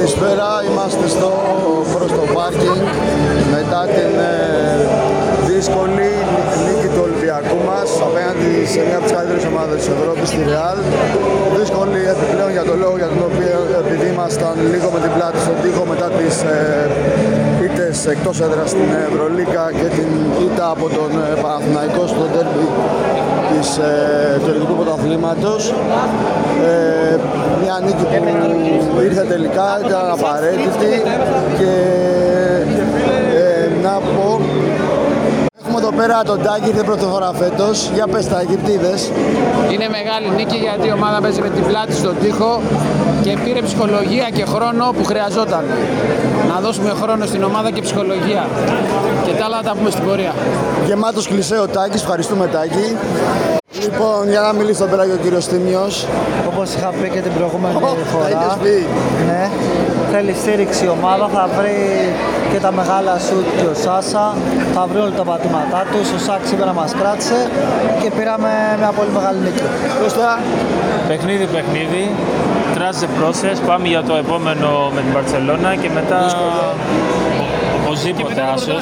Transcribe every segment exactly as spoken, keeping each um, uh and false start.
Καλησπέρα, είμαστε στο προς το πάρκινγκ μετά την ε, δύσκολη νίκη του Ολυμπιακού μας απέναντι σε μια από τις καλύτερες ομάδες της Ευρώπης, τη Real. Δύσκολη επιπλέον για τον λόγο για τον οποίο επειδή ήμασταν λίγο με την πλάτη στον τοίχο μετά τις ε, ήττες εκτός έδρας στην Ευρωλίγκα και την ήττα από τον ε, Παναθηναϊκό στο ντέρμπι της, ε, του ελληνικού πρωταθλήματος. Ε, μια νίκη που ήρθε τελικά, ήταν απαραίτητη και ε, να πω, έχουμε εδώ πέρα τον Τάκη, ήρθε πρώτη φορά φέτος. Για πες τα Αιγυπτίδες. Είναι μεγάλη νίκη γιατί η ομάδα παίζει με την πλάτη στον τοίχο και πήρε ψυχολογία και χρόνο που χρειαζόταν. Να δώσουμε χρόνο στην ομάδα και ψυχολογία και τα άλλα τα πούμε στην πορεία. Γεμάτος κλισέ ο Τάκης, ευχαριστούμε Τάκη. Λοιπόν, για να μιλήσει εδώ πέρα και ο κύριος Τίμιος. Όπως είχα πει και την προηγούμενη oh, φορά, ναι, θέλει στήριξη η ομάδα, θα βρει και τα μεγάλα σουτ και ο Σάσα, θα βρει όλα τα πατήματά του. Ο Σάκ σήμερα μας κράτησε και πήραμε μια πολύ μεγάλη νίκη. Κώστα. Παιχνίδι, παιχνίδι, trust the process, πάμε για το επόμενο με την Μπαρτσελώνα και μετά οπωσδήποτε άσος.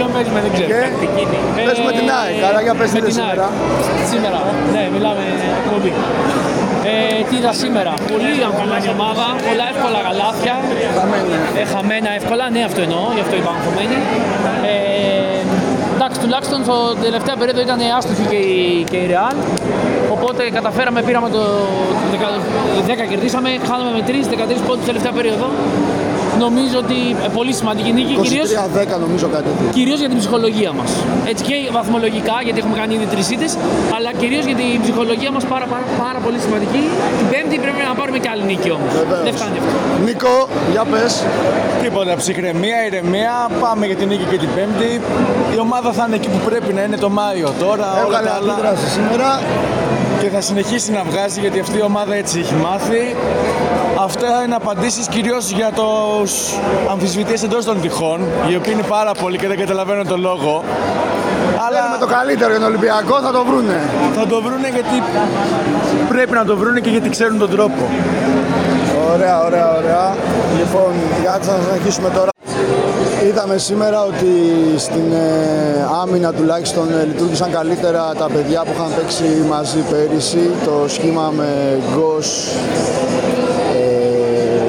Πες με την ΑΕΚ, άρα για πες τι σήμερα. Σήμερα, ναι, μιλάμε πολύ. Ε, τι είδα σήμερα, πολύ αγχωμένη ομάδα, πολλά εύκολα γαλάθια. Χαμένα. Ε, χαμένα εύκολα, ναι, αυτό εννοώ, γι' αυτό είπα αγχωμένη. Ε, εντάξει, τουλάχιστον στο τελευταία περίοδο ήταν άστοχη και η, και η Real. Οπότε καταφέραμε, πήραμε το δέκα, κερδίσαμε, χάναμε με τρεις, δεκατρείς πόντους τελευταία περίοδο. Νομίζω ότι ε, πολύ σημαντική νίκη, είκοσι τρία δέκα νομίζω κάτι. Κυρίως για την ψυχολογία μας. Έτσι και βαθμολογικά, γιατί έχουμε κάνει ήδη τρεις ήττες, αλλά κυρίως για την ψυχολογία μας πάρα, πάρα, πάρα πολύ σημαντική. Την Πέμπτη πρέπει να πάρουμε και άλλη νίκη όμως. Βεβαίως. Δεν φτάνει αυτό. Νίκο, για πες. Τίποτα, ψυχραιμία, ηρεμία, πάμε για την νίκη και την Πέμπτη. Η ομάδα θα είναι εκεί που πρέπει να είναι το Μάιο τώρα. Έβγαλε αντίδραση σήμερα. Και θα συνεχίσει να βγάζει γιατί αυτή η ομάδα έτσι έχει μάθει. Αυτά είναι απαντήσεις κυρίως για τους αμφισβητές εντός των τυχών, οι οποίοι είναι πάρα πολλοί και δεν καταλαβαίνουν τον λόγο. Αλλά με το καλύτερο για τον Ολυμπιακό θα το βρούνε. Θα το βρούνε γιατί πρέπει να το βρούνε και γιατί ξέρουν τον τρόπο. Ωραία, ωραία, ωραία. Λοιπόν, για να συνεχίσουμε τώρα. Είδαμε σήμερα ότι στην ε, άμυνα τουλάχιστον ε, λειτουργήσαν καλύτερα τα παιδιά που είχαν παίξει μαζί πέρυσι. Το σχήμα με Γκος, ε,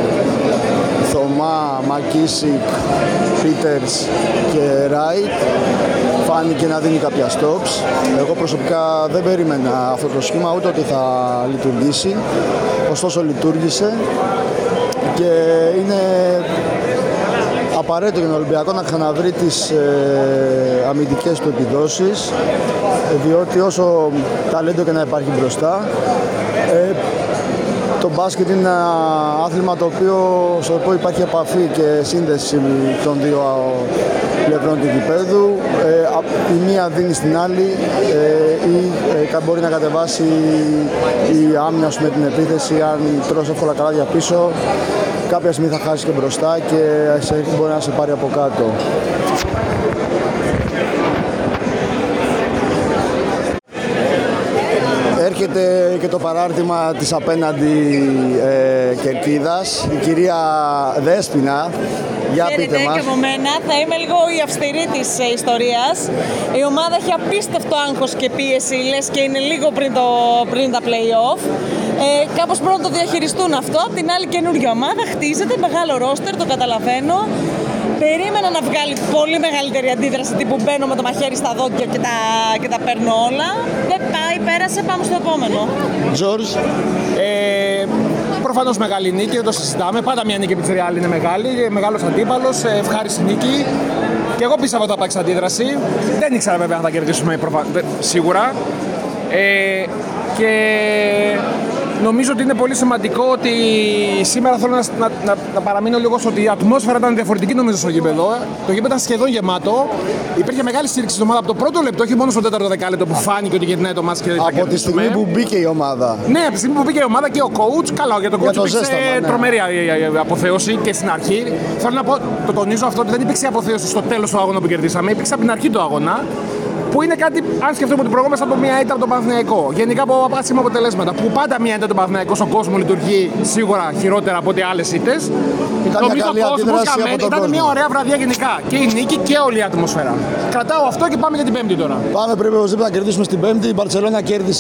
Θωμά, Μακίσικ, Πίτερς και Ράιτ φάνηκε να δίνει κάποια stops. Εγώ προσωπικά δεν περίμενα αυτό το σχήμα ούτε ότι θα λειτουργήσει, ωστόσο λειτουργήσε και είναι απαραίτητο για τον Ολυμπιακό να ξαναβρει τις ε, αμυντικές του επιδόσεις, ε, διότι όσο ταλέντο και να υπάρχει μπροστά, ε, το μπάσκετ είναι ένα άθλημα το οποίο, στο οποίο υπάρχει επαφή και σύνδεση των δύο πλευρών του γηπέδου. Ε, η μία δίνει στην άλλη ε, ή ε, μπορεί να κατεβάσει η άμυνα σου με την επίθεση αν τρως εύκολα καλάδια πίσω. Κάποια στιγμή θα χάσει και μπροστά και σε, μπορεί να σε πάρει από κάτω. Έρχεται και το παράρτημα της απέναντι ε, κερκίδας, η κυρία Δέσποινα. Για πείτε μας. Και από μένα θα είμαι λίγο η αυστηρή της ε, ιστορίας. Η ομάδα έχει απίστευτο άγχος και πίεση, λες και είναι λίγο πριν, το, πριν τα play-off. Ε, κάπως πρέπει να το διαχειριστούν αυτό. Απ' την άλλη καινούργια ομάδα χτίζεται, μεγάλο ρόστερ, το καταλαβαίνω. Περίμενα να βγάλει πολύ μεγαλύτερη αντίδραση, τύπου μπαίνω με το μαχαίρι στα δόντια και τα, και τα παίρνω όλα. Δεν πάει, πέρασε, πάμε στο επόμενο. Τζορτζ. Ε, προφανώς μεγάλη νίκη, δεν το συζητάμε. Πάντα μια νίκη επί της Real είναι μεγάλη, μεγάλος αντίπαλος, ευχάριστη νίκη. Και εγώ πίστευα ότι θα υπάρξει αντίδραση. Δεν ήξερα βέβαια αν θα κερδίσουμε προφα... σίγουρα. Ε, και νομίζω ότι είναι πολύ σημαντικό ότι σήμερα θέλω να, να, να, να παραμείνω λίγο στο ότι η ατμόσφαιρα ήταν διαφορετική νομίζω στο γήπεδο. Το γήπεδο ήταν σχεδόν γεμάτο. Υπήρχε μεγάλη στήριξη στην ομάδα από το πρώτο λεπτό, όχι μόνο στο τέταρτο δεκάλεπτο που φάνηκε ότι γυρνάει το μάτς και θα Από τη στιγμή που μπήκε η ομάδα. Ναι, από τη στιγμή που μπήκε η ομάδα και ο coach, καλά, για τον coach το υπήρξε ζέσταμα, ναι. τρομερή αποθέωση και στην αρχή. Θέλω να πω, το τονίζω αυτό, ότι δεν υπήρξε αποθέωση στο τέλος του αγώνα που κερδίσαμε, υπήρξε από την αρχή του αγώνα. Που είναι κάτι, αν σκεφτούμε ότι προηγούμαστε από μια ήττα από τον Παναθηναϊκό. Γενικά από άσχημα αποτελέσματα. Που πάντα μια ήττα από τον Παναθηναϊκό στον κόσμο λειτουργεί σίγουρα χειρότερα από ό,τι άλλες ήττες. Ήταν μια καλή αντίδραση από τον Ήταν κόσμο. μια ωραία βραδιά γενικά. Και η νίκη και όλη η ατμόσφαιρα. Κρατάω αυτό και πάμε για την Πέμπτη τώρα. Πάμε, πρέπει οπωσδήποτε να κερδίσουμε στην Πέμπτη. Η Μπαρτσελόνα κέρδισε